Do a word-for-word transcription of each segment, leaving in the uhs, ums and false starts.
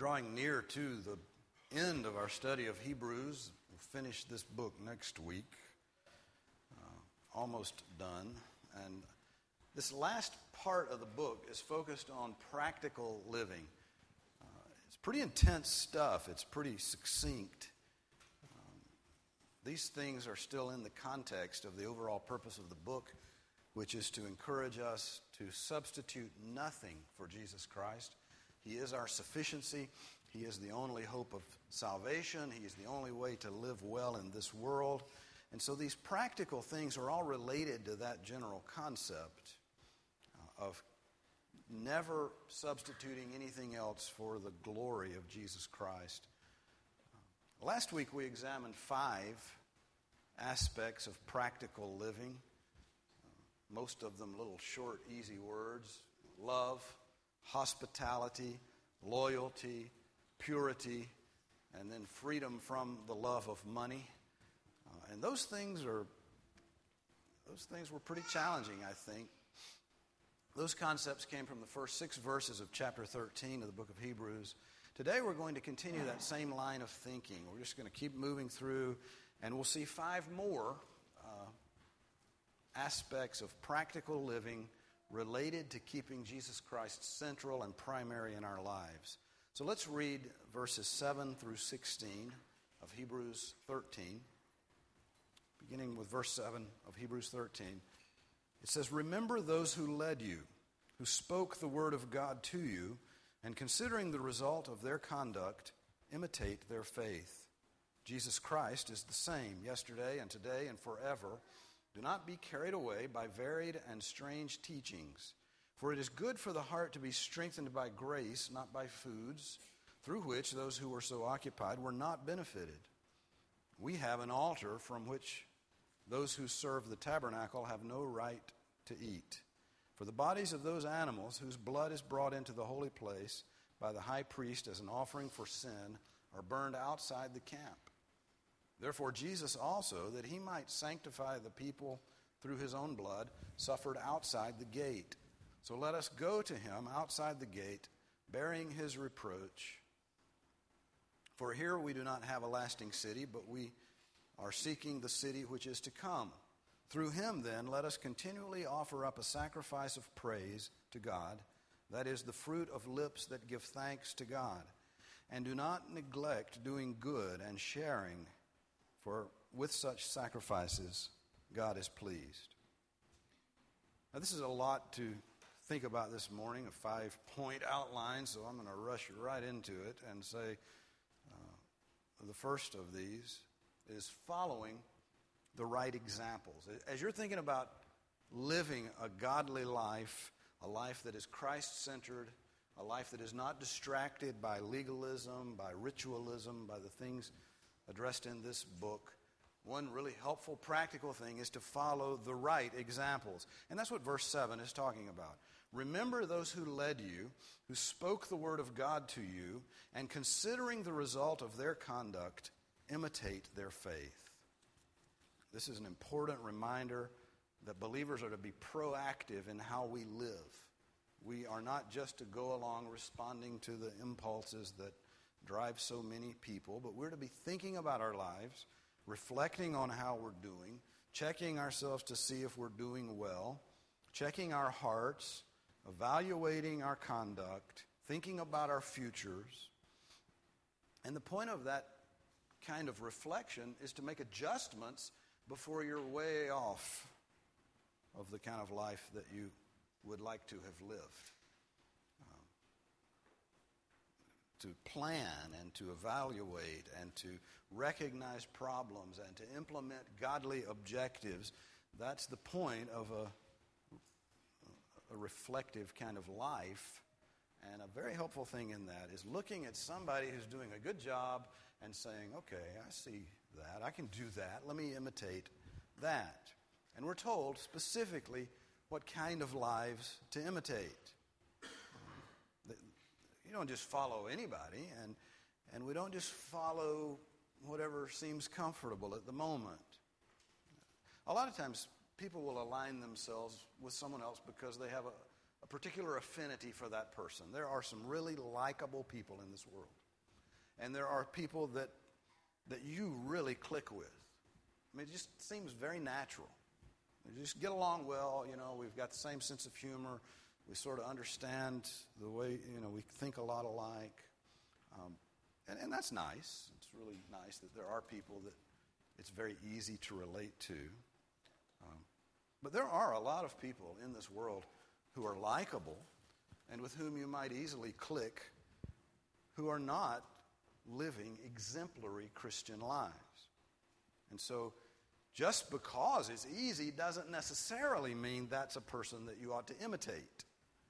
drawing near to the end of our study of Hebrews. We'll finish this book next week. Uh, almost done. And this last part of the book is focused on practical living. Uh, it's pretty intense stuff. It's pretty succinct. Um, these things are still in the context of the overall purpose of the book, which is to encourage us to substitute nothing for Jesus Christ. He is our sufficiency. He is the only hope of salvation. He is the only way to live well in this world. And so these practical things are all related to that general concept uh, of never substituting anything else for the glory of Jesus Christ. Uh, last week we examined five aspects of practical living, uh, most of them little short, easy words: love, hospitality, loyalty, purity, and then freedom from the love of money. Uh, and those things are, those things were pretty challenging, I think. Those concepts came from the first six verses of chapter thirteen of the book of Hebrews. Today we're going to continue that same line of thinking. We're just going to keep moving through, and we'll see five more uh, aspects of practical living related to keeping Jesus Christ central and primary in our lives. So let's read verses seven through sixteen of Hebrews thirteen. Beginning with verse seven of Hebrews thirteen. It says, "Remember those who led you, who spoke the word of God to you, and considering the result of their conduct, imitate their faith. Jesus Christ is the same yesterday and today and forever. Do not be carried away by varied and strange teachings, for it is good for the heart to be strengthened by grace, not by foods, through which those who were so occupied were not benefited. We have an altar from which those who serve the tabernacle have no right to eat. For the bodies of those animals whose blood is brought into the holy place by the high priest as an offering for sin are burned outside the camp. Therefore Jesus also, that he might sanctify the people through his own blood, suffered outside the gate. So let us go to him outside the gate, bearing his reproach. For here we do not have a lasting city, but we are seeking the city which is to come. Through him, then, let us continually offer up a sacrifice of praise to God, that is, the fruit of lips that give thanks to God. And do not neglect doing good and sharing, for with such sacrifices God is pleased." Now, this is a lot to think about this morning, a five-point outline, so I'm going to rush right into it and say uh, the first of these is following the right examples. As you're thinking about living a godly life, a life that is Christ-centered, a life that is not distracted by legalism, by ritualism, by the things addressed in this book, one really helpful practical thing is to follow the right examples. And that's what verse seven is talking about. "Remember those who led you, who spoke the word of God to you, and considering the result of their conduct, imitate their faith." This is an important reminder that believers are to be proactive in how we live. We are not just to go along responding to the impulses that drive so many people, but we're to be thinking about our lives, reflecting on how we're doing, checking ourselves to see if we're doing well, checking our hearts, evaluating our conduct, thinking about our futures. And the point of that kind of reflection is to make adjustments before you're way off of the kind of life that you would like to have lived. Um, to plan and to evaluate and to recognize problems and to implement godly objectives, that's the point of a, a reflective kind of life. And a very helpful thing in that is looking at somebody who's doing a good job and saying, okay, I see that. I can do that. Let me imitate that. And we're told specifically what kind of lives to imitate. You don't just follow anybody, and, and we don't just follow whatever seems comfortable at the moment. A lot of times people will align themselves with someone else because they have a, a particular affinity for that person. There are some really likable people in this world. And there are people that that you really click with. I mean, it just seems very natural. We just get along well, you know, we've got the same sense of humor. We sort of understand the way, you know, we think a lot alike. Um, and, and that's nice. It's really nice that there are people that it's very easy to relate to. Um, but there are a lot of people in this world who are likable and with whom you might easily click, who are not living exemplary Christian lives. And so just because it's easy doesn't necessarily mean that's a person that you ought to imitate.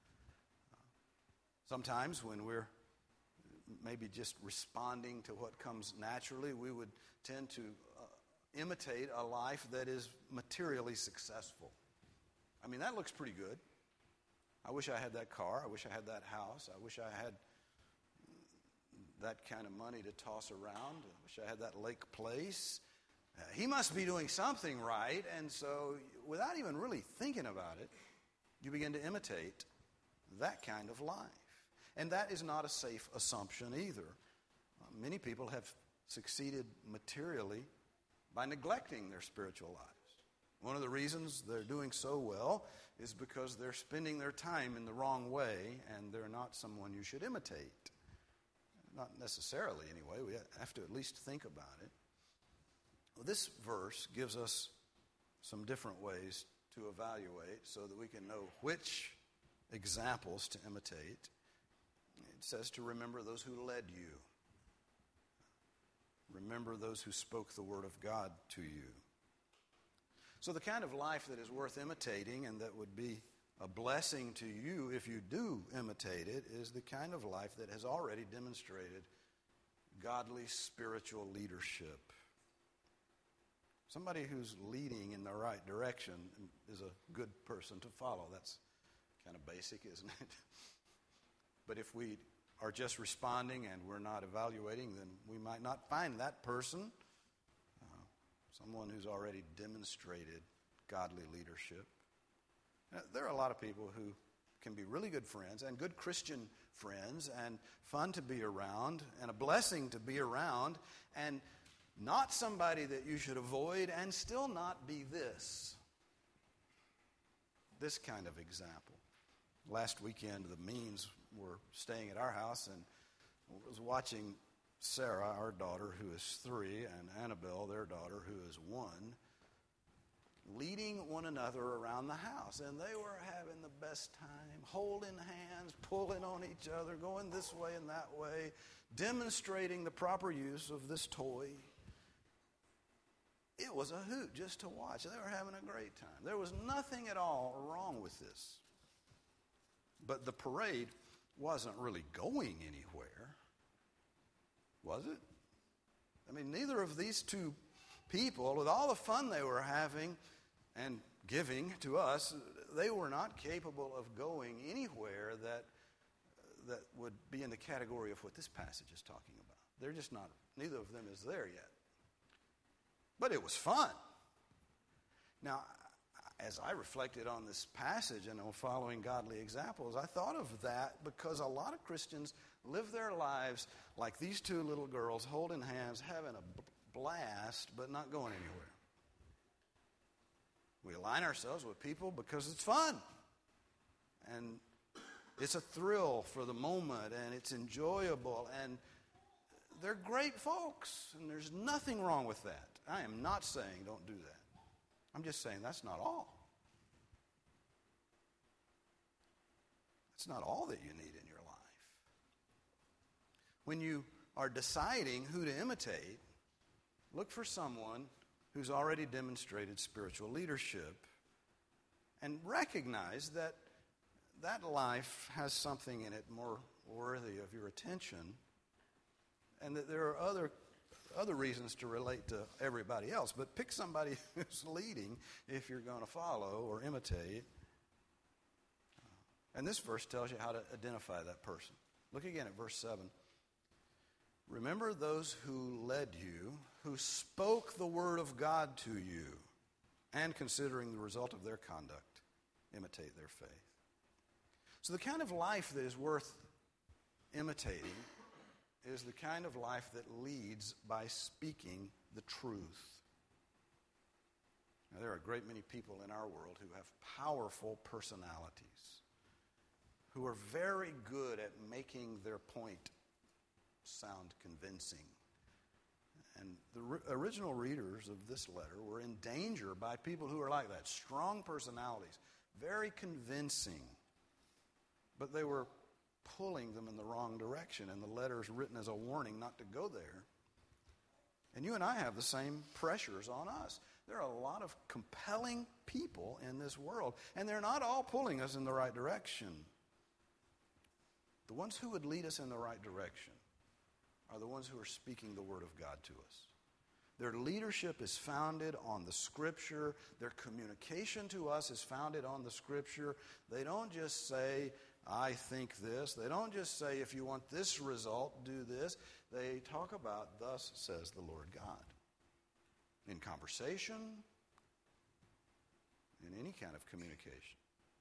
Sometimes when we're maybe just responding to what comes naturally, we would tend to uh, imitate a life that is materially successful. I mean, that looks pretty good. I wish I had that car. I wish I had that house. I wish I had that kind of money to toss around. I wish I had that lake place. Uh, he must be doing something right. And so without even really thinking about it, you begin to imitate that kind of life. And that is not a safe assumption either. Uh, many people have succeeded materially by neglecting their spiritual lives. One of the reasons they're doing so well is because they're spending their time in the wrong way, and they're not someone you should imitate. Not necessarily, anyway. We have to at least think about it. Well, this verse gives us some different ways to evaluate so that we can know which examples to imitate. It says to remember those who led you. Remember those who spoke the word of God to you. So the kind of life that is worth imitating and that would be a blessing to you if you do imitate it is the kind of life that has already demonstrated godly spiritual leadership. Somebody who's leading in the right direction is a good person to follow. That's kind of basic, isn't it? But if we are just responding and we're not evaluating, then we might not find that person, uh, someone who's already demonstrated godly leadership. Now, there are a lot of people who can be really good friends and good Christian friends and fun to be around and a blessing to be around and not somebody that you should avoid and still not be this. This kind of example. Last weekend, the Means were staying at our house and was watching Sarah, our daughter, who is three, and Annabelle, their daughter, who is one, leading one another around the house. And they were having the best time, holding hands, pulling on each other, going this way and that way, demonstrating the proper use of this toy. It was a hoot just to watch. They were having a great time. There was nothing at all wrong with this. But the parade wasn't really going anywhere, was it? I mean, neither of these two people, with all the fun they were having and giving to us, they were not capable of going anywhere that that would be in the category of what this passage is talking about. They're just not, neither of them is there yet. But it was fun. Now, as I reflected on this passage and on following godly examples, I thought of that because a lot of Christians live their lives like these two little girls holding hands, having a blast, but not going anywhere. We align ourselves with people because it's fun. And it's a thrill for the moment, and it's enjoyable, and they're great folks, and there's nothing wrong with that. I am not saying don't do that. I'm just saying that's not all. That's not all that you need in your life. When you are deciding who to imitate, look for someone who's already demonstrated spiritual leadership and recognize that that life has something in it more worthy of your attention and that there are other other reasons to relate to everybody else. But pick somebody who's leading if you're going to follow or imitate. And this verse tells you how to identify that person. Look again at verse seven. Remember those who led you, who spoke the word of God to you, and considering the result of their conduct, imitate their faith. So the kind of life that is worth imitating is the kind of life that leads by speaking the truth. Now, there are a great many people in our world who have powerful personalities, who are very good at making their point sound convincing. And the ri- original readers of this letter were in danger by people who are like that. Strong personalities, very convincing. But they were pulling them in the wrong direction, and the letter is written as a warning not to go there. And you and I have the same pressures on us. There are a lot of compelling people in this world, and they're not all pulling us in the right direction. The ones who would lead us in the right direction are the ones who are speaking the Word of God to us. Their leadership is founded on the Scripture. Their communication to us is founded on the Scripture. They don't just say, I think this. They don't just say, if you want this result, do this. They talk about, thus says the Lord God. In conversation, in any kind of communication.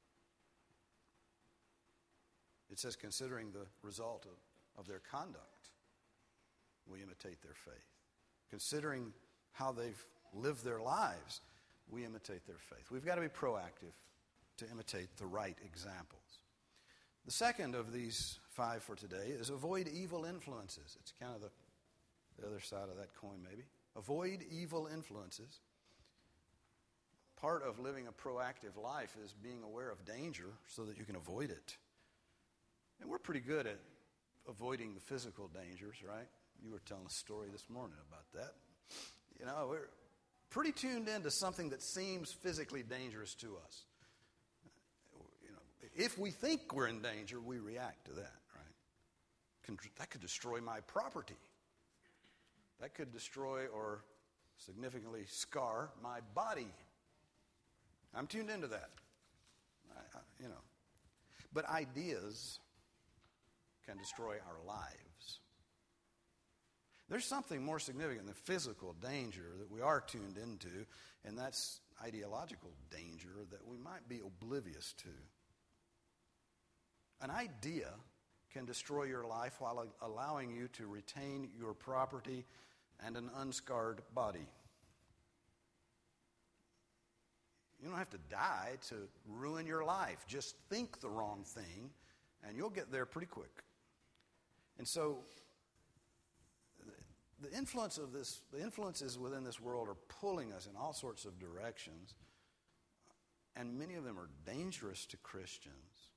It says, considering the result of, of their conduct, we imitate their faith. Considering how they've lived their lives, we imitate their faith. We've got to be proactive to imitate the right examples. The second of these five for today is avoid evil influences. It's kind of the, the other side of that coin, maybe. Avoid evil influences. Part of living a proactive life is being aware of danger so that you can avoid it. And we're pretty good at avoiding the physical dangers, right? You were telling a story this morning about that. You know, we're pretty tuned into something that seems physically dangerous to us. You know, if we think we're in danger, we react to that, right? Can, that could destroy my property. That could destroy or significantly scar my body. I'm tuned into that. I, I, you know, but ideas can destroy our lives. There's something more significant than physical danger that we are tuned into, and that's ideological danger that we might be oblivious to. An idea can destroy your life while allowing you to retain your property and an unscarred body. You don't have to die to ruin your life. Just think the wrong thing, and you'll get there pretty quick. And so, the influence of this, the influences within this world are pulling us in all sorts of directions, and many of them are dangerous to Christians.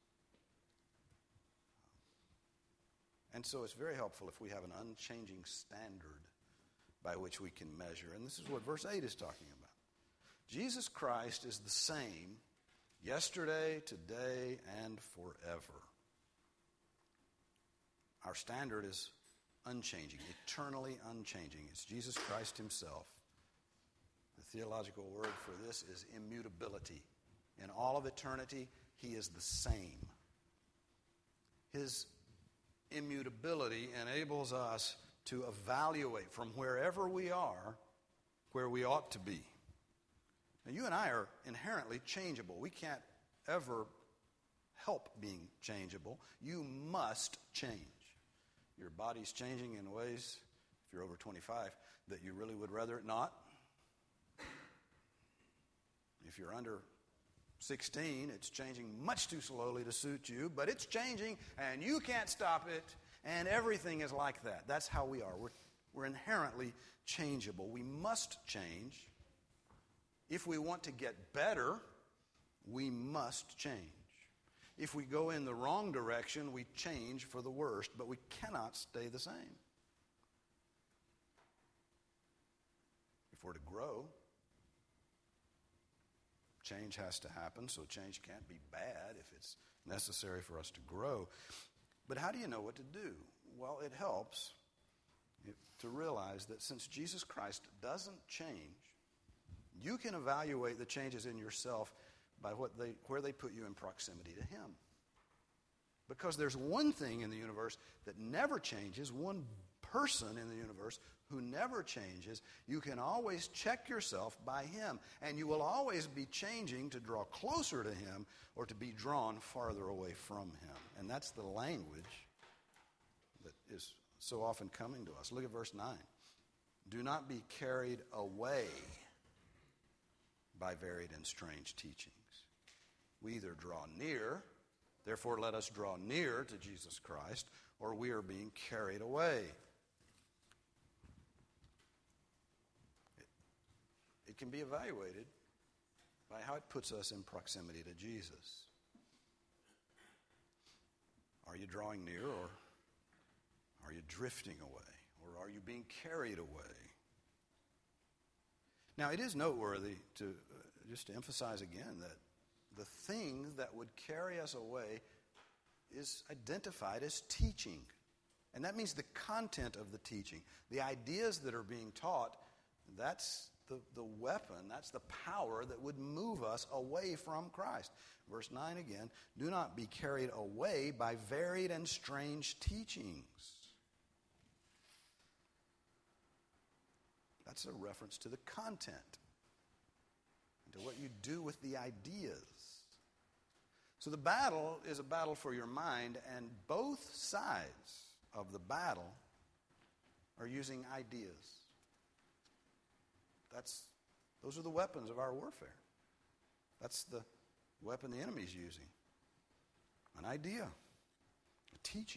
And so, it's very helpful if we have an unchanging standard by which we can measure. And this is what verse eight is talking about. Jesus Christ is the same yesterday, today, and forever. Our standard is unchanging, eternally unchanging. It's Jesus Christ himself. The theological word for this is immutability. In all of eternity, he is the same. His immutability enables us to evaluate from wherever we are where we ought to be. Now, you and I are inherently changeable. We can't ever help being changeable. You must change. Your body's changing in ways, if you're over twenty-five, that you really would rather it not. If you're under sixteen, it's changing much too slowly to suit you, but it's changing, and you can't stop it, and everything is like that. That's how we are. We're, we're inherently changeable. We must change. If we want to get better, we must change. If we go in the wrong direction, we change for the worst, but we cannot stay the same. If we're to grow, change has to happen, so change can't be bad if it's necessary for us to grow. But how do you know what to do? Well, it helps to realize that since Jesus Christ doesn't change, you can evaluate the changes in yourself by what they, where they put you in proximity to him. Because there's one thing in the universe that never changes, one person in the universe who never changes. You can always check yourself by him, and you will always be changing to draw closer to him or to be drawn farther away from him. And that's the language that is so often coming to us. Look at verse nine. Do not be carried away by varied and strange teachings. We either draw near, therefore let us draw near to Jesus Christ, or we are being carried away. It, it can be evaluated by how it puts us in proximity to Jesus. Are you drawing near, or are you drifting away, or are you being carried away? Now, it is noteworthy to uh, just to emphasize again that the thing that would carry us away is identified as teaching. And that means the content of the teaching. The ideas that are being taught, that's the, the weapon, that's the power that would move us away from Christ. Verse nine again, do not be carried away by varied and strange teachings. That's a reference to the content, to what you do with the ideas. So the battle is a battle for your mind, and both sides of the battle are using ideas. That's, those are the weapons of our warfare. That's the weapon the enemy's using. An idea, a teaching,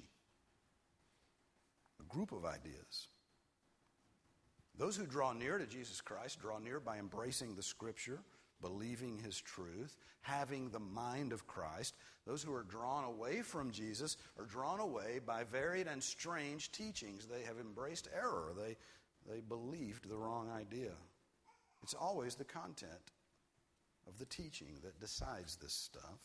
a group of ideas. Those who draw near to Jesus Christ draw near by embracing the Scripture, believing his truth, having the mind of Christ. Those who are drawn away from Jesus are drawn away by varied and strange teachings. They have embraced error. They, they believed the wrong idea. It's always the content of the teaching that decides this stuff.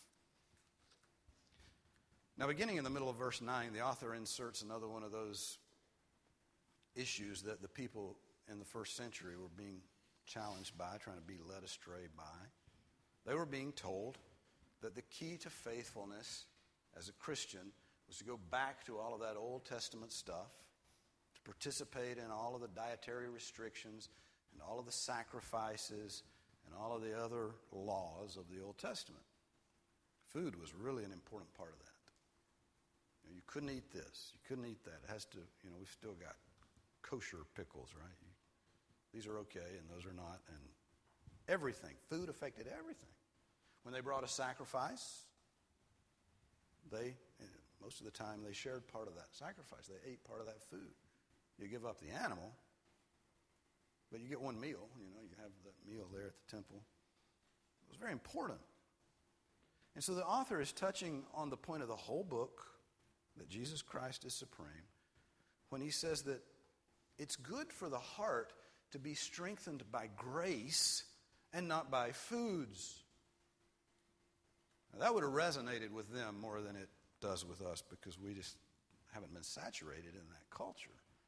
Now, beginning in the middle of verse nine, the author inserts another one of those issues that the people in the first century were being challenged by, trying to be led astray by. They were being told that the key to faithfulness as a Christian was to go back to all of that Old Testament stuff, to participate in all of the dietary restrictions and all of the sacrifices and all of the other laws of the Old Testament. Food was really an important part of that. You know, you couldn't eat this, you couldn't eat that. It has to, you know, we've still got kosher pickles, right? You, these are okay and those are not. And everything, food affected everything. When they brought a sacrifice, they, most of the time, they shared part of that sacrifice. They ate part of that food. You give up the animal, but you get one meal. You know, you have that meal there at the temple. It was very important. And so the author is touching on the point of the whole book, that Jesus Christ is supreme, when he says that it's good for the heart to be strengthened by grace and not by foods. Now, that would have resonated with them more than it does with us because we just haven't been saturated in that culture.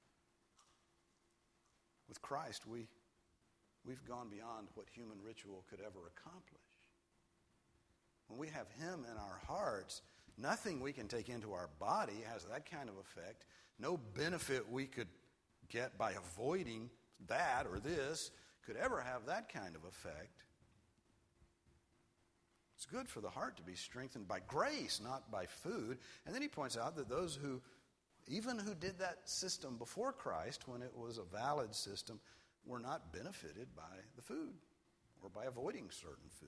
With Christ, we, we've gone beyond what human ritual could ever accomplish. When we have him in our hearts, nothing we can take into our body has that kind of effect. No benefit we could get by avoiding that or this could ever have that kind of effect. It's good for the heart to be strengthened by grace, not by food. And then he points out that those who, even who did that system before Christ, when it was a valid system, were not benefited by the food or by avoiding certain foods.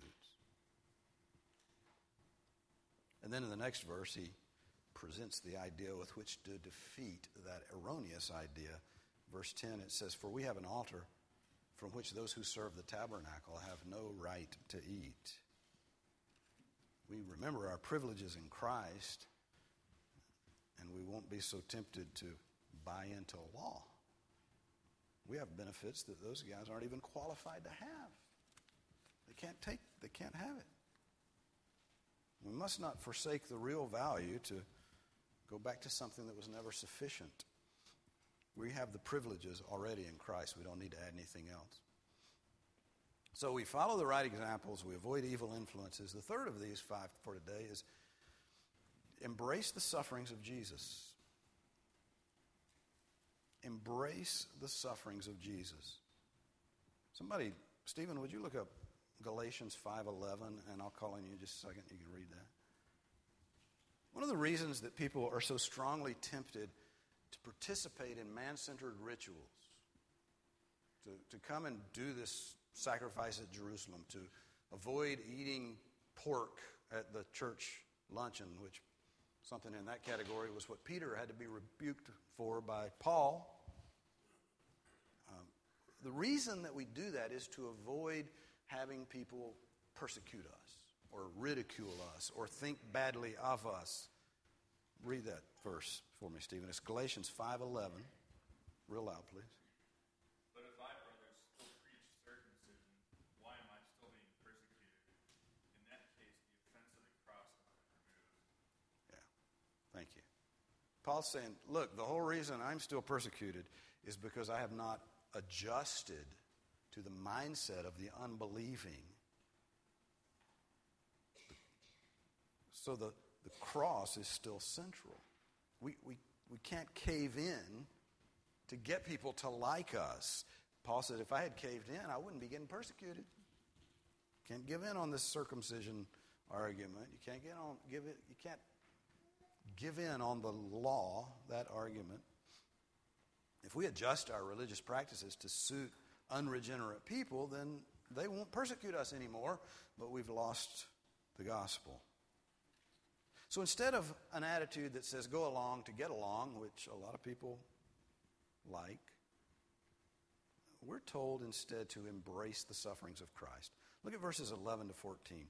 And then in the next verse, he presents the idea with which to defeat that erroneous idea. Verse ten, it says, "For we have an altar from which those who serve the tabernacle have no right to eat." We remember our privileges in Christ, and we won't be so tempted to buy into law. We have benefits that those guys aren't even qualified to have. They can't take, they can't have it. We must not forsake the real value to go back to something that was never sufficient. We have the privileges already in Christ. We don't need to add anything else. So we follow the right examples. We avoid evil influences. The third of these five for today is embrace the sufferings of Jesus. embrace the sufferings of Jesus. Somebody, Stephen, would you look up Galatians five eleven, and I'll call on you in just a second. You can read that. One of the reasons that people are so strongly tempted to participate in man-centered rituals, to, to come and do this sacrifice at Jerusalem, to avoid eating pork at the church luncheon, which something in that category was what Peter had to be rebuked for by Paul. Um, the reason that we do that is to avoid having people persecute us or ridicule us or think badly of us. Read that verse for me, Stephen. It's Galatians five eleven. Real loud, please. But if I, brothers, still preach circumcision, why am I still being persecuted? In that case, the offense of the cross has been removed. Yeah, thank you. Paul's saying, look, the whole reason I'm still persecuted is because I have not adjusted to the mindset of the unbelieving. So the, the cross is still central. We, we, we can't cave in to get people to like us. Paul said, if I had caved in, I wouldn't be getting persecuted. Can't give in on this circumcision argument. You can't get on give it you can't give in on the law, that argument. If we adjust our religious practices to suit unregenerate people, then they won't persecute us anymore, but we've lost the gospel. So instead of an attitude that says go along to get along, which a lot of people like, we're told instead to embrace the sufferings of Christ. Look at verses eleven to fourteen.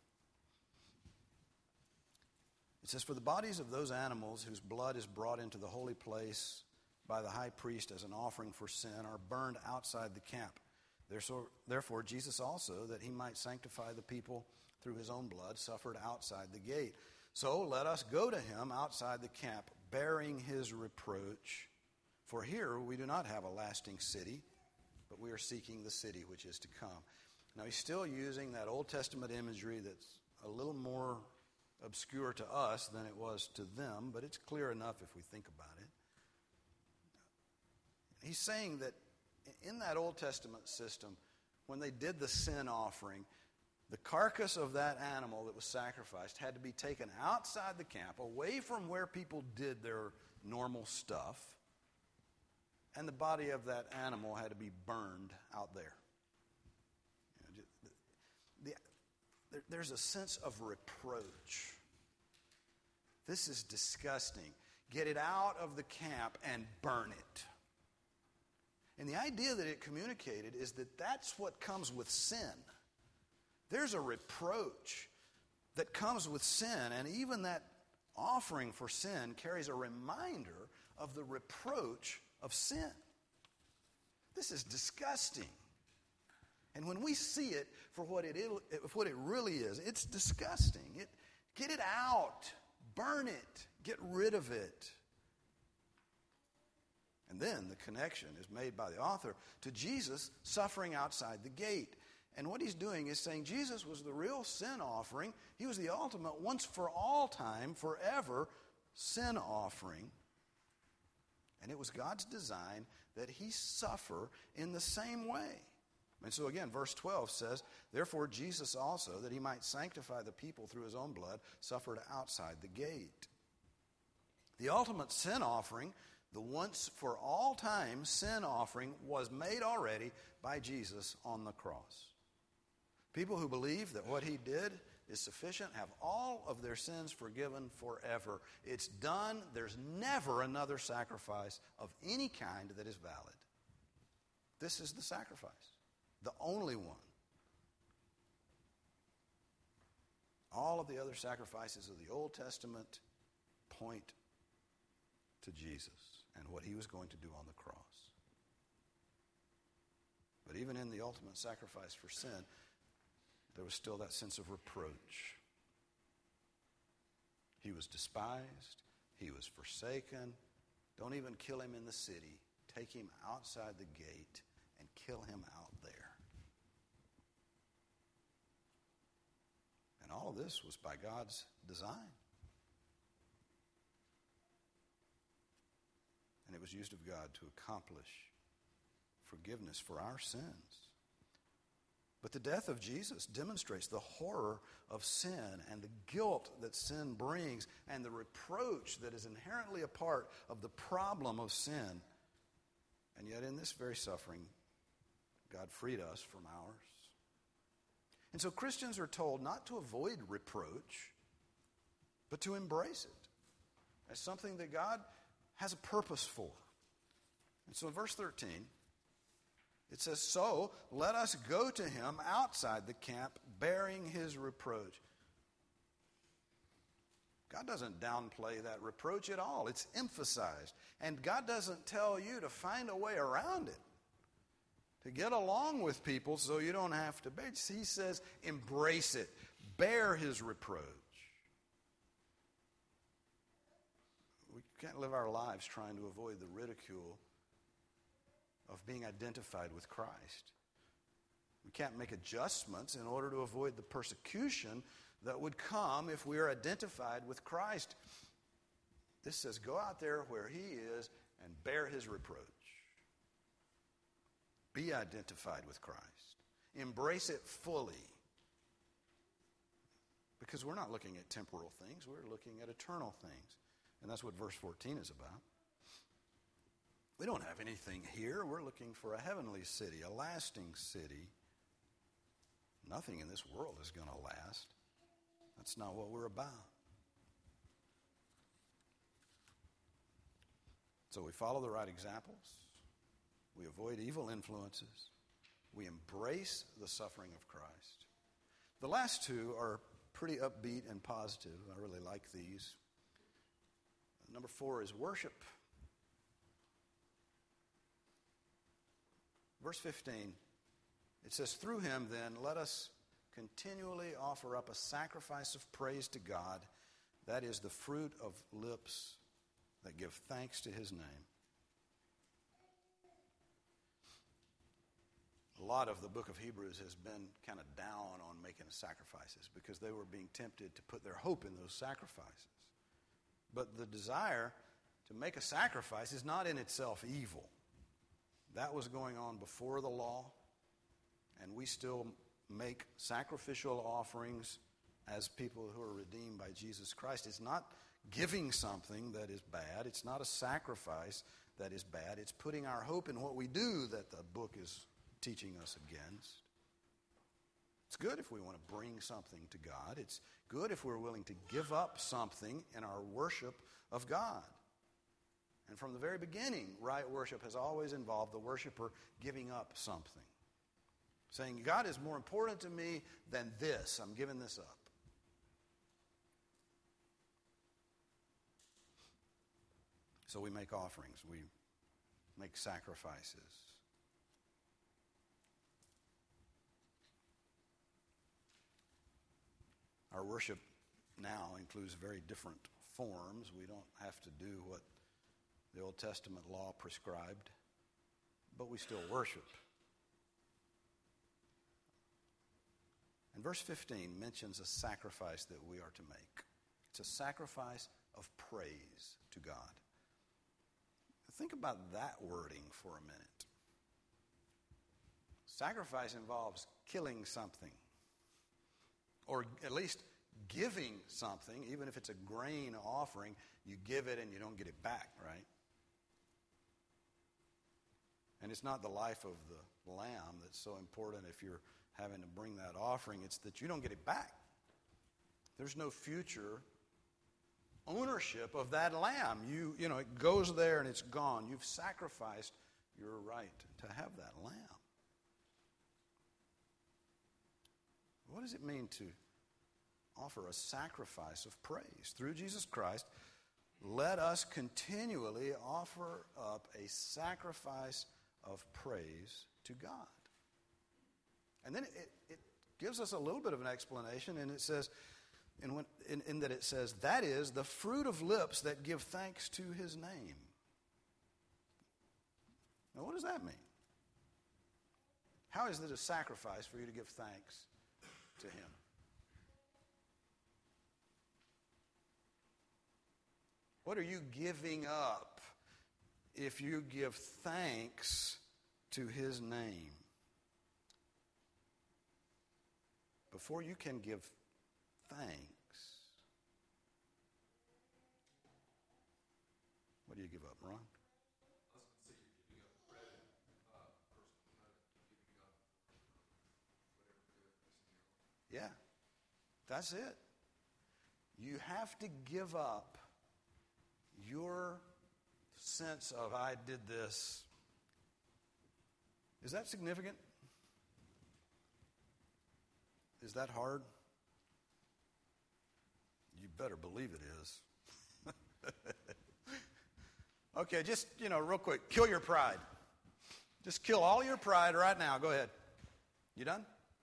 It says, for the bodies of those animals whose blood is brought into the holy place by the high priest as an offering for sin are burned outside the camp. Therefore, Jesus also, that he might sanctify the people through his own blood, suffered outside the gate. So let us go to him outside the camp, bearing his reproach. For here we do not have a lasting city, but we are seeking the city which is to come. Now he's still using that Old Testament imagery that's a little more obscure to us than it was to them, but it's clear enough if we think about it. He's saying that in that Old Testament system, when they did the sin offering, the carcass of that animal that was sacrificed had to be taken outside the camp, away from where people did their normal stuff, and the body of that animal had to be burned out there. You know, the, the, there's a sense of reproach. This is disgusting. Get it out of the camp and burn it. And the idea that it communicated is that that's what comes with sin. There's a reproach that comes with sin, and even that offering for sin carries a reminder of the reproach of sin. This is disgusting. And when we see it for what it, what it really is, it's disgusting. It, get it out. Burn it. Get rid of it. And then the connection is made by the author to Jesus suffering outside the gate. And what he's doing is saying Jesus was the real sin offering. He was the ultimate, once for all time, forever sin offering. And it was God's design that he suffer in the same way. And so again, verse twelve says, therefore Jesus also, that he might sanctify the people through his own blood, suffered outside the gate. The ultimate sin offering, the once for all time sin offering, was made already by Jesus on the cross. People who believe that what he did is sufficient have all of their sins forgiven forever. It's done. There's never another sacrifice of any kind that is valid. This is the sacrifice, the only one. All of the other sacrifices of the Old Testament point to Jesus and what he was going to do on the cross. But even in the ultimate sacrifice for sin, there was still that sense of reproach. He was despised. He was forsaken. Don't even kill him in the city. Take him outside the gate and kill him out there. And all of this was by God's design. And and it was used of God to accomplish forgiveness for our sins. But the death of Jesus demonstrates the horror of sin and the guilt that sin brings and the reproach that is inherently a part of the problem of sin. And yet in this very suffering, God freed us from ours. And so Christians are told not to avoid reproach, but to embrace it as something that God has a purpose for. And so in verse thirteen, it says, "So let us go to him outside the camp, bearing his reproach." God doesn't downplay that reproach at all. It's emphasized. And God doesn't tell you to find a way around it, to get along with people so you don't have to bear it. He says, embrace it. Bear his reproach. We can't live our lives trying to avoid the ridicule of being identified with Christ. We can't make adjustments in order to avoid the persecution that would come if we are identified with Christ. This says, go out there where he is and bear his reproach. Be identified with Christ. Embrace it fully. Because we're not looking at temporal things, we're looking at eternal things. And that's what verse fourteen is about. We don't have anything here. We're looking for a heavenly city, a lasting city. Nothing in this world is going to last. That's not what we're about. So we follow the right examples. We avoid evil influences. We embrace the suffering of Christ. The last two are pretty upbeat and positive. I really like these. Number four is worship. Verse fifteen, it says, "Through him then let us continually offer up a sacrifice of praise to God, that is the fruit of lips that give thanks to his name." A lot of the book of Hebrews has been kind of down on making sacrifices because they were being tempted to put their hope in those sacrifices. But the desire to make a sacrifice is not in itself evil. That was going on before the law, and we still make sacrificial offerings as people who are redeemed by Jesus Christ. It's not giving something that is bad. It's not a sacrifice that is bad. It's putting our hope in what we do that the book is teaching us against. It's good if we want to bring something to God. It's good if we're willing to give up something in our worship of God. And from the very beginning, right worship has always involved the worshiper giving up something. Saying, God is more important to me than this. I'm giving this up. So we make offerings. We make sacrifices. Our worship now includes very different forms. We don't have to do what the Old Testament law prescribed, but we still worship. And verse fifteen mentions a sacrifice that we are to make. It's a sacrifice of praise to God. Think about that wording for a minute. Sacrifice involves killing something, or at least giving something. Even if it's a grain offering, you give it and you don't get it back, right? And it's not the life of the lamb that's so important if you're having to bring that offering. It's that you don't get it back. There's no future ownership of that lamb. You, you know, it goes there and it's gone. You've sacrificed your right to have that lamb. What does it mean to offer a sacrifice of praise? Through Jesus Christ, let us continually offer up a sacrifice of praise to God. And then it, it gives us a little bit of an explanation, and it says, in, when, in, in that it says, that is the fruit of lips that give thanks to his name. Now, what does that mean? How is it a sacrifice for you to give thanks to him? What are you giving up if you give thanks to his name. Before you can give thanks, what do you give up, Ron? Yeah, that's it. You have to give up your sense of, I did this. Is that significant? Is that hard? You better believe it is. Okay, just, you know, real quick, kill your pride. Just kill all your pride right now. Go ahead. You done?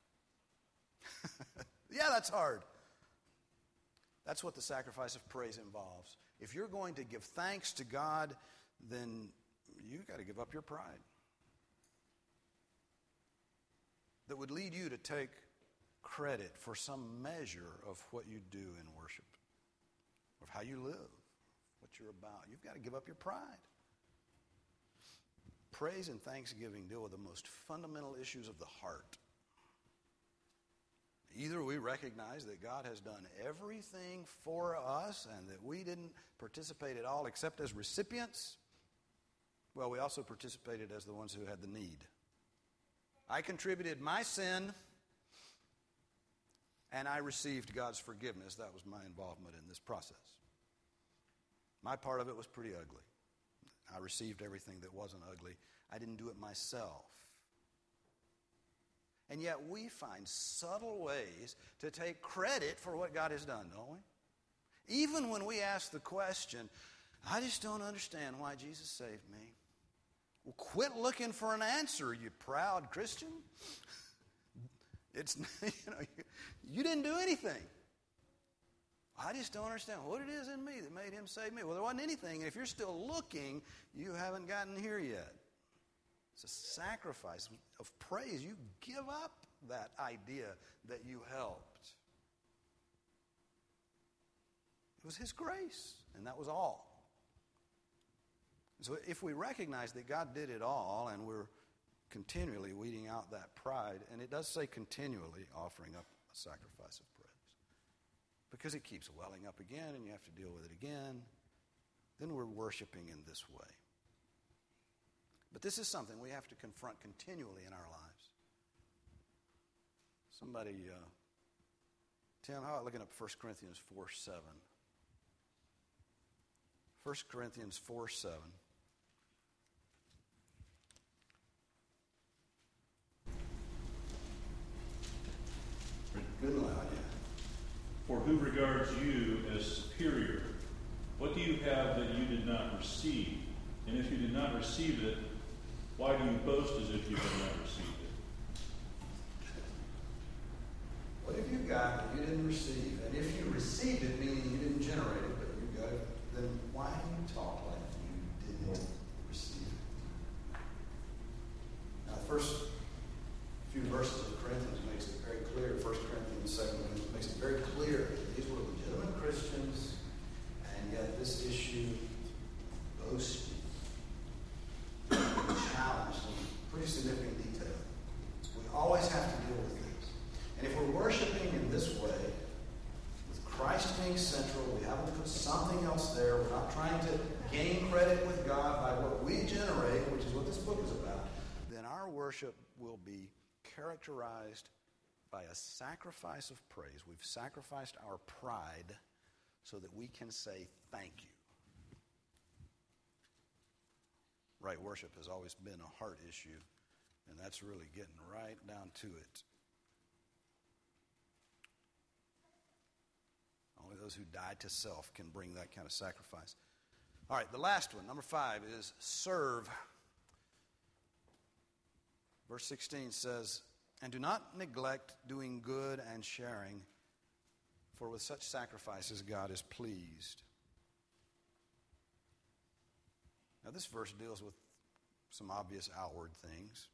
Yeah, that's hard. That's what the sacrifice of praise involves. If you're going to give thanks to God, then you've got to give up your pride. That would lead you to take credit for some measure of what you do in worship, of how you live, what you're about. You've got to give up your pride. Praise and thanksgiving deal with the most fundamental issues of the heart. Either we recognize that God has done everything for us and that we didn't participate at all except as recipients. Well, we also participated as the ones who had the need. I contributed my sin and I received God's forgiveness. That was my involvement in this process. My part of it was pretty ugly. I received everything that wasn't ugly. I didn't do it myself. And yet we find subtle ways to take credit for what God has done, don't we? Even when we ask the question, I just don't understand why Jesus saved me. Well, quit looking for an answer, you proud Christian. It's, you know, you, you didn't do anything. I just don't understand what it is in me that made him save me. Well, there wasn't anything. And if you're still looking, you haven't gotten here yet. It's a sacrifice of praise. You give up that idea that you helped. It was his grace, and that was all. So if we recognize that God did it all, and we're continually weeding out that pride, and it does say continually offering up a sacrifice of praise, because it keeps welling up again, and you have to deal with it again, then we're worshiping in this way. But this is something we have to confront continually in our lives. Somebody, uh, Tim, how about looking up First Corinthians four seven? First Corinthians four seven. Good and loud, yeah. For who regards you as superior? What do you have that you did not receive? And if you did not receive it, why do you boast as if you had not received it? What have you got that you didn't receive? And if you received it, meaning you didn't generate it, but you got it, then why do you talk like you didn't receive it? Now, the first few verses of Corinthians makes it very clear. First Corinthians second makes it very clear that these were legitimate Christians, and yet this issue, boasting, challenged in pretty significant detail. We always have to deal with this. And if we're worshiping in this way, with Christ being central, we haven't put something else there, we're not trying to gain credit with God by what we generate, which is what this book is about, then our worship will be characterized by a sacrifice of praise. We've sacrificed our pride so that we can say thank you. Right worship has always been a heart issue, and that's really getting right down to it. Only those who die to self can bring that kind of sacrifice. All right, the last one, number five, is serve. Verse sixteen says, and do not neglect doing good and sharing, for with such sacrifices God is pleased. Now, this verse deals with some obvious outward things.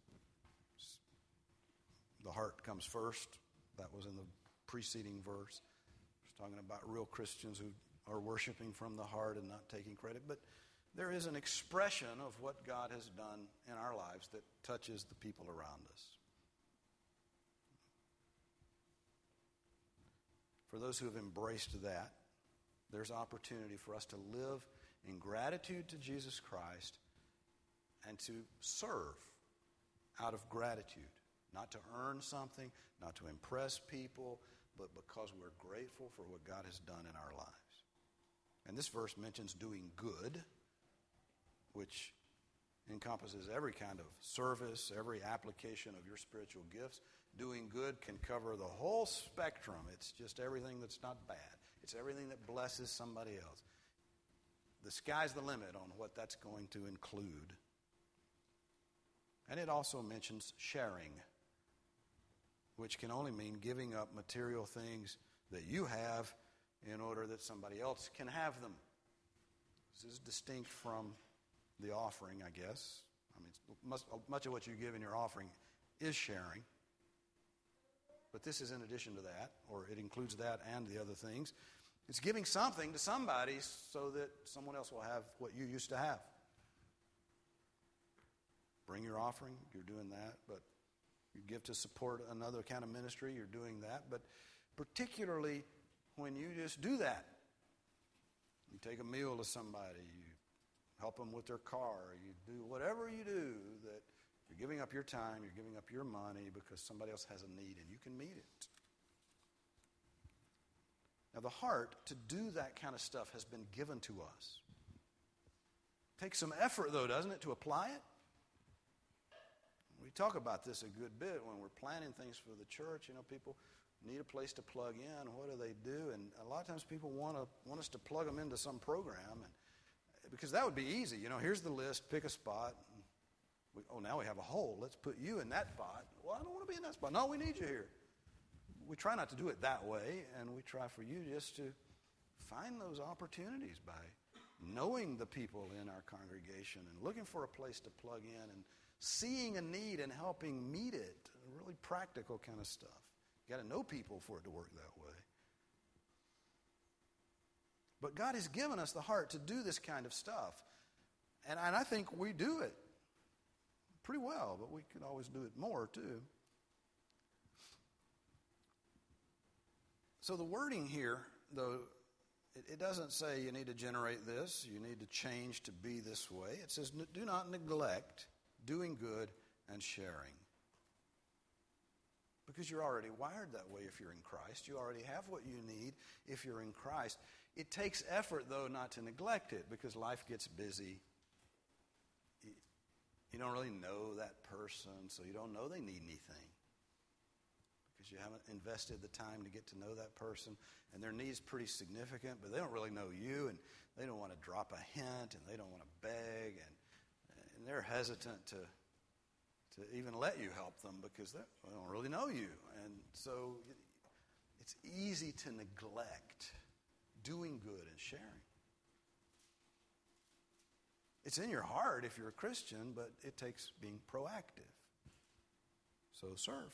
The heart comes first. That was in the preceding verse. It's talking about real Christians who are worshiping from the heart and not taking credit. But there is an expression of what God has done in our lives that touches the people around us. For those who have embraced that, there's opportunity for us to live in gratitude to Jesus Christ and to serve out of gratitude. Not to earn something, not to impress people, but because we're grateful for what God has done in our lives. And this verse mentions doing good, which encompasses every kind of service, every application of your spiritual gifts. Doing good can cover the whole spectrum. It's just everything that's not bad. It's everything that blesses somebody else. The sky's the limit on what that's going to include. And it also mentions sharing, which can only mean giving up material things that you have in order that somebody else can have them. This is distinct from the offering, I guess. I mean, much, much of what you give in your offering is sharing. But this is in addition to that, or it includes that and the other things. It's giving something to somebody so that someone else will have what you used to have. Bring your offering, you're doing that. But you give to support another kind of ministry, you're doing that. But particularly when you just do that, you take a meal to somebody, you help them with their car, you do whatever you do, that you're giving up your time, you're giving up your money because somebody else has a need and you can meet it. Now, the heart to do that kind of stuff has been given to us. It takes some effort, though, doesn't it, to apply it? We talk about this a good bit when we're planning things for the church. You know, people need a place to plug in. What do they do? And a lot of times people want to want us to plug them into some program, and because that would be easy. You know, here's the list. Pick a spot. We, oh, now we have a hole. Let's put you in that spot. Well, I don't want to be in that spot. No, we need you here. We try not to do it that way, and we try for you just to find those opportunities by knowing the people in our congregation and looking for a place to plug in and seeing a need and helping meet it. Really practical kind of stuff. You got to know people for it to work that way. But God has given us the heart to do this kind of stuff. And, and I think we do it pretty well, but we could always do it more too. So the wording here, though, it, it doesn't say you need to generate this, you need to change to be this way. It says do not neglect doing good and sharing. Because you're already wired that way if you're in Christ. You already have what you need if you're in Christ. It takes effort, though, not to neglect it because life gets busy. You don't really know that person, so you don't know they need anything because you haven't invested the time to get to know that person. And their need's pretty significant, but they don't really know you, and they don't want to drop a hint, and they don't want to beg, and, and they're hesitant to to even let you help them because they don't really know you. And so it's easy to neglect doing good and sharing. It's in your heart if you're a Christian, but it takes being proactive. So serve.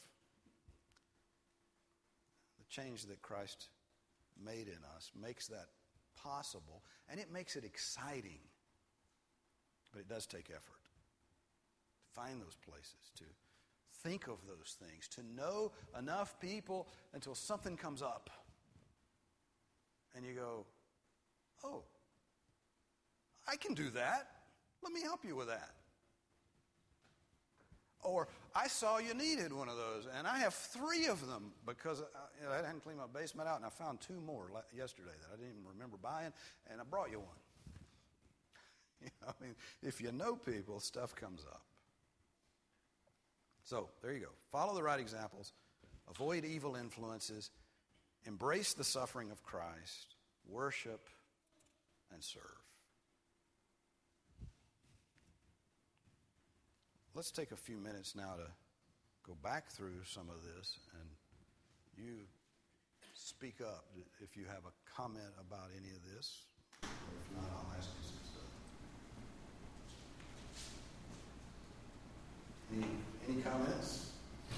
The change that Christ made in us makes that possible, and it makes it exciting. But it does take effort. Find those places, to think of those things, to know enough people until something comes up. And you go, oh, I can do that. Let me help you with that. Or, I saw you needed one of those, and I have three of them because I, you know, I hadn't cleaned my basement out, and I found two more yesterday that I didn't even remember buying, and I brought you one. You know, I mean, if you know people, stuff comes up. So, there you go. Follow the right examples. Avoid evil influences. Embrace the suffering of Christ. Worship and serve. Let's take a few minutes now to go back through some of this, and you speak up if you have a comment about any of this. If not, I'll ask you some stuff. Any Any comments?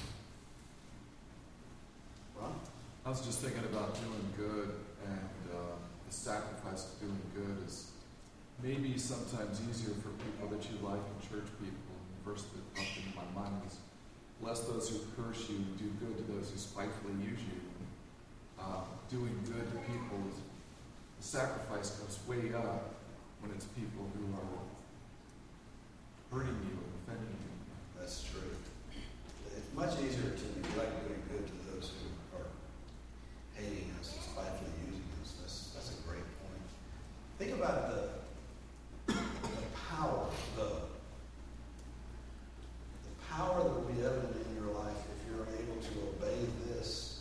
Ron? I was just thinking about doing good, and uh, the sacrifice of doing good is maybe sometimes easier for people that you like and church people. The verse that popped into my mind is, bless those who curse you, do good to those who spitefully use you. Uh, doing good to people, is, the sacrifice goes way up when it's people who are hurting you and offending you. That's true. It's much easier to neglect doing good to those who are hating us and spitefully using us. That's, that's a great point. Think about the, the power, the, the power that will be evident in your life if you're able to obey this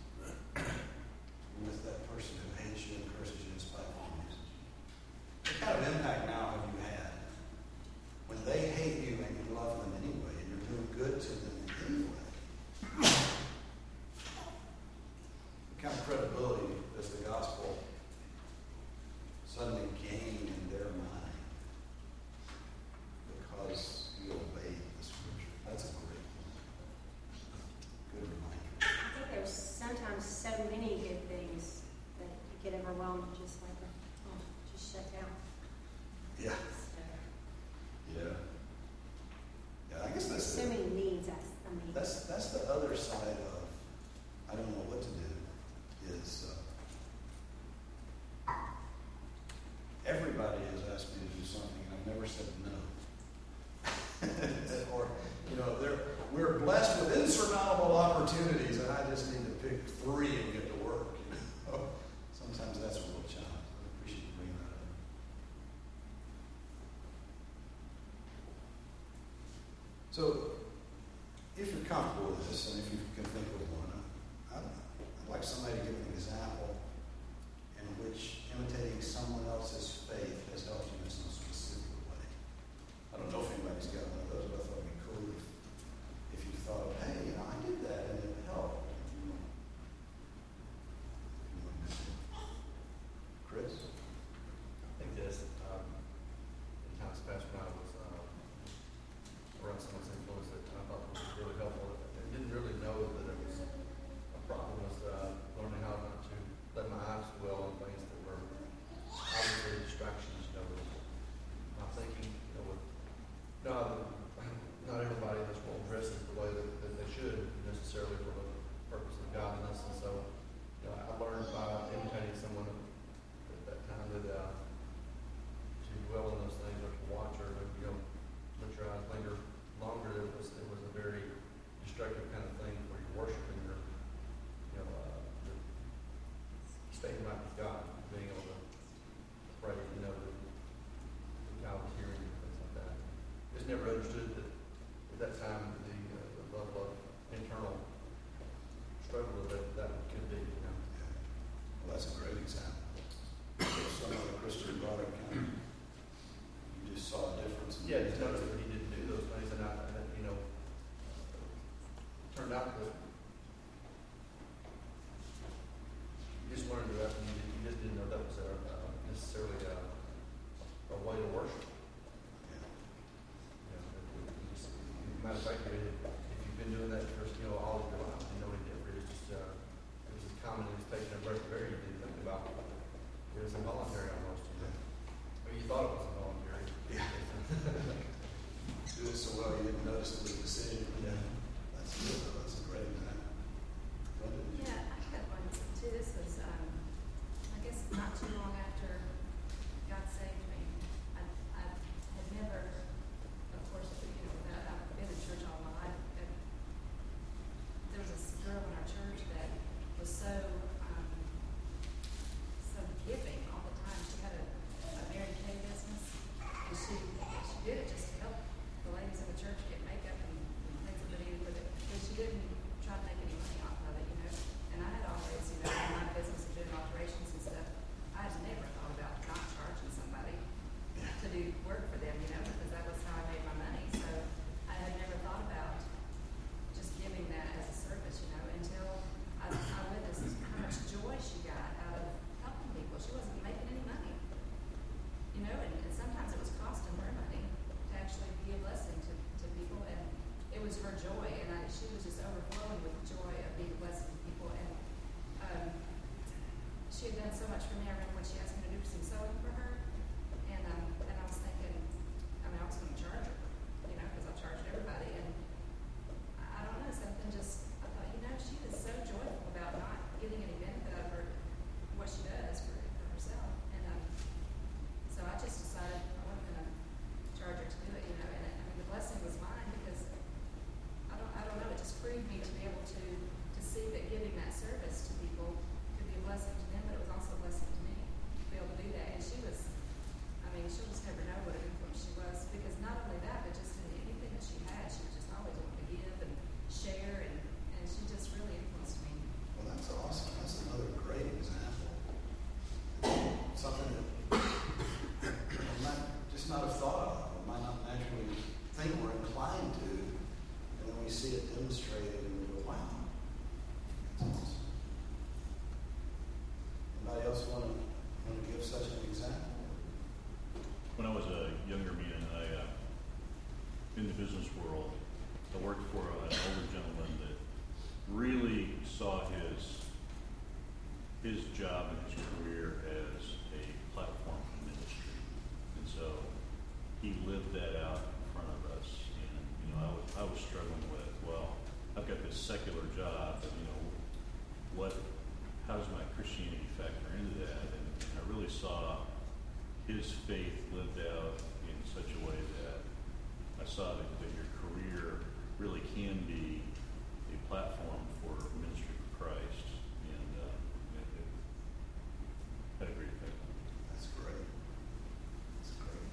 with that person who hates you and curses you and spitefully uses you. What kind of impact now have you had when they hate you and you love them anyway and you're doing good to them anyway? What kind of credibility does the gospel suddenly gain in their mind because you obeyed the scripture? That's a great point. Good reminder. I think there's sometimes so many good things that you get overwhelmed, just like, oh, just shut down. Yeah. So, Yeah. Yeah, I guess that's so the, many needs. I, I mean, that's that's the other side of I don't know what to do is uh, everybody has asked me to do something and I've never said no. Or, you know, they're, we're blessed with insurmountable opportunities and I just need to pick three and get to work. You know? Sometimes that's a real challenge. I appreciate you bringing that up. So, if you're comfortable with this, and if you can think of one, I'd, I'd like somebody to give an example in which imitating someone else's faith has helped you in some specific way. I don't know if anybody's got one of those, but I thought it'd be cool if, if you thought, hey, you know, I did that and it helped. If you want, if you want to do it. Chris? I think this, um, in times past when I was uh, around someone's influence that I thought was really helpful. I didn't really know that it was a problem, was uh, learning how not to let my eyes dwell on things that were obviously distractions, you know, with my thinking, you know, with God, not everybody in this world dresses the way that, that they should necessarily for the purpose of godliness, and so, you know, I learned by imitating someone at that time that uh, to dwell on those things or to watch or to, you know, let your eyes linger longer. It was it was a very destructive kind of thing for your worship and your, you know, uh, your staying right with God, being able to pray, you know, that God was hearing and things like that. Just never understood that at that time the, uh, the level of internal struggle that that could be, you know. Well, that's a great example. Some other Christian brother kind of, you just saw a difference. In Yeah, just noticed that he didn't do those things, and I, and, you know, turned out that you just learned that you, you just didn't know that was a, uh, necessarily a, a way to worship. Yeah. You know, that you just, matter of fact, if you've been doing that for, you know, all of your life, you know any different. It's just, uh, it was as common as taking a breath of air. You didn't think about it. It was involuntary almost. You know? Or you thought it was involuntary. Yeah. Do it so well you didn't notice it was a decision. Yeah. That's good though. That's a great example. Brenda, did you- Yeah, I had one too. This was, um, I guess, not too long after God saved me. I, I had never, of course, you know, that I've been in church all my life. But there was this girl in our church that was so, um, so giving all the time. She had a, a Mary Kay business, and she she did it just to help the ladies in the church get makeup and, and things that they needed with it. But she didn't try to make any money off of it, you know. And I had always, you know, in my business of doing alterations and stuff, I had never thought about not charging somebody to do work for them, you know, because that was how I made my money. So I had never thought about just giving that as a service, you know, until I, I witnessed how much joy she got out of helping people. She wasn't making any money, you know, and, and sometimes it was costing her money to actually be a blessing to, to people, and it was her joy, and I, she was just overflowing with the joy of being a blessing to people, and um, she had done so much for me. I remember when she asked me to do some sewing for her, and um, inclined to, and then we see it demonstrated and we go, wow. That's awesome. Anybody else want to, want to give such an example? When I was a younger man, I, uh, in the business world, I worked for an older gentleman that really saw his his job and his career as a platform for ministry. And so he lived that out in front of us. And, you know, I was, I was struggling with, well, I've got this secular job, but, you know, what, how does my Christianity factor into that? And, and I really saw his faith lived out in such a way that I saw that, that your career really can be a platform for ministry for Christ. And uh, it, it had a great effect. That's great. That's great.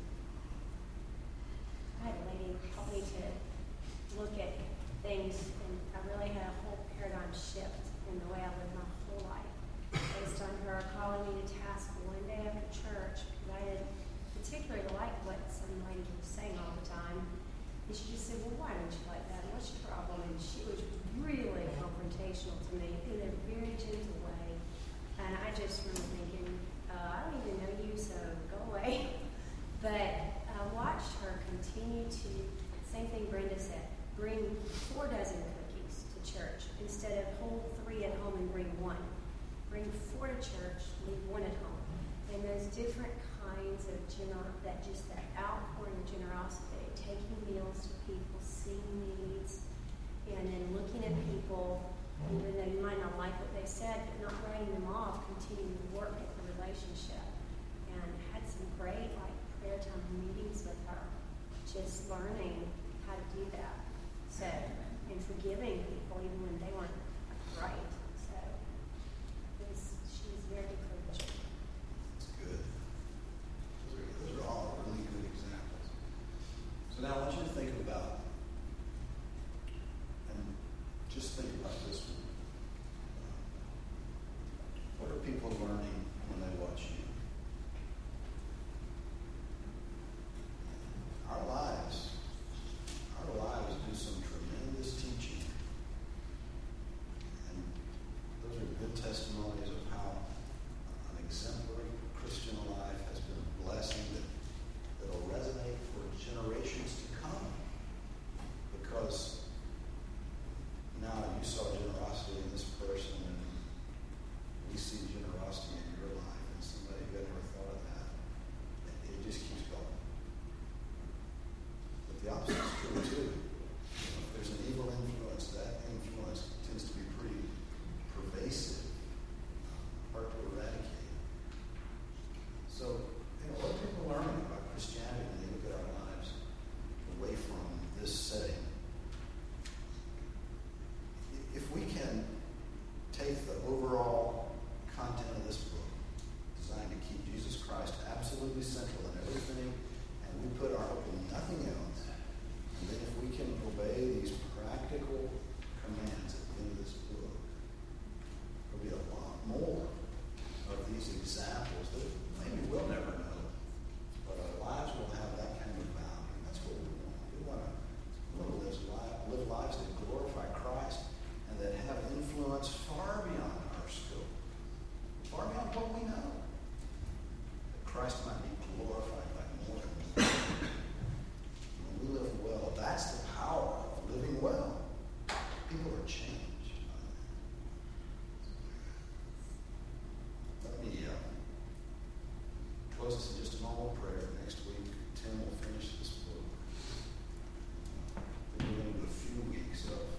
I had a lady help me to look at things, and I really had a whole paradigm shift in the way I lived my whole life based on her calling me to task one day after church, because I didn't particularly like what some lady was saying all the time. And she just said, well, why don't you like that? What's your problem? And she was really confrontational to me in a very gentle way. And I just remember thinking, uh, I don't even know you, so go away. But I watched her continue to, same thing Brenda said, bring four dozen cookies to church instead of hold three at home and bring one. Bring four to church, leave one at home. And those different kinds of gener- that just that outpouring of generosity, taking meals to people, seeing needs, and then looking at people, even though you might not like what they said, but not writing them off, continuing to work at the relationship. And had some great like prayer time meetings with her, just learning how to do that. So, and forgiving people even when they weren't right. So, it was, she was very encouraging. That's good. Those are, those are all really good examples. So now I want you to think about, and just think about this one. What are people learning when they watch you? Our lives, our lives do some tremendous teaching. And those are good testimonies of how an exemplary Christian life has been a blessing that, that'll resonate for generations to come. Because now you saw generosity in this person, and we see generosity in your life, and somebody who had never thought of that. It, it just keeps going. But the opposite is true too. If there's an evil influence, that influence tends to be pretty pervasive, hard to eradicate. So, you know, what are people learning about Christianity when they look at our lives away from this setting? If we can take the overall content of this book, designed to keep Jesus Christ absolutely central in everything, and we put our hope in nothing else, and then if we can obey these practical commands at the end of this book, there'll be a lot more of these examples that maybe we'll never know, but our lives will have that kind of value. That's what we want. We want to, we want to live, life, live lives that glorify Christ and that have influence far beyond our scope, far beyond what we know. That Christ might be glorified by more than we know. When we live well, that's the power of living well. People are changed by that. Let me uh, close this in just a moment of prayer. Next week, Tim will finish this book. We're going to do a few weeks of